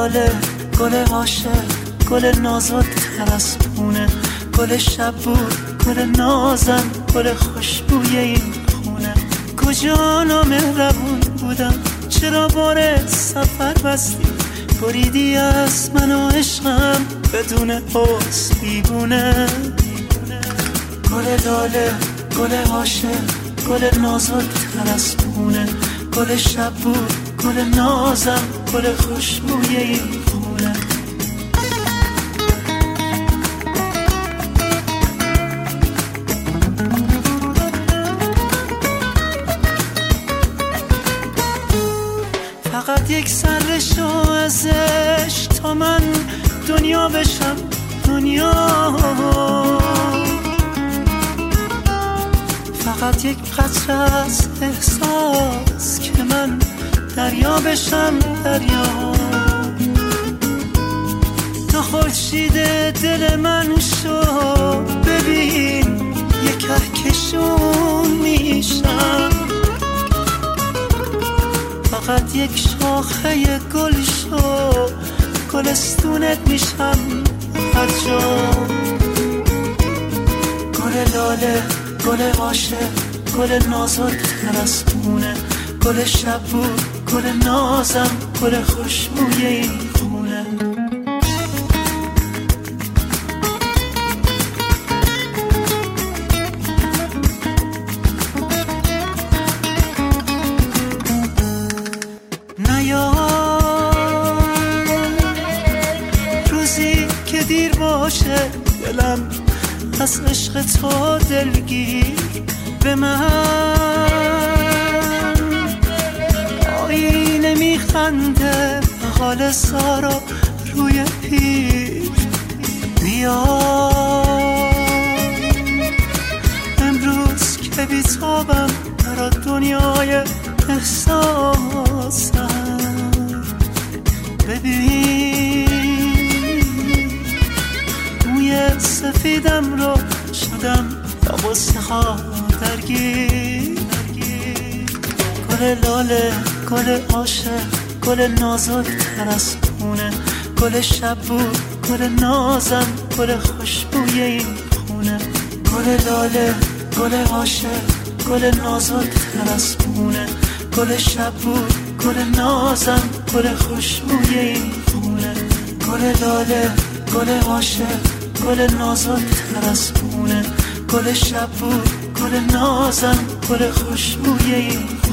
لاله، گل عاشق، گل نازک تر از پونه، گل شب بود، گل نازم، گل خوشبوی این خونه. کجا نامهربون بودم، چرا بار سفر بستی، بریدی از من و عشقم بدون حس بیگونه. گل لاله، گل عاشق، گل نازک تر از پونه، گل شب بود، گل نازم، گل خوشبوی این خونه. فقط یک سر شو ازش تا من دنیا بشم دنیا، فقط یک قطره از احساس که من دریا بشم دریا. تو خورشید دل من شو ببین، یک کهکشون میشم، فقط یک شاخه گل شو گلستونت میشم هر جا. گل لاله، گل عاشق، گل نازک تر از پونه، گل شب بود، گل نازم، گل خوشبوی این خونه. روزی که دیر باشه دلم از عشق تو دلگیر، به من آینه میخنده حال سارا روی پیر. بیا امروز که بیتابم برات دنیای احساسم، ببین موی سفیدم رو شدم با غصه ها درگیر. گل لاله، گل عاشق، گل نازک تر از پونه، گل شب بود، گل نازم، گل خوشبوی این خونه. گل لاله، گل عاشق، گل نازک تر از پونه، گل شب بود، گل نازم، گل خوشبوی این خونه. گل لاله، گل عاشق، گل نازک تر از پونه، گل شب بود، گل نازم، گل خوشبوی این خونه.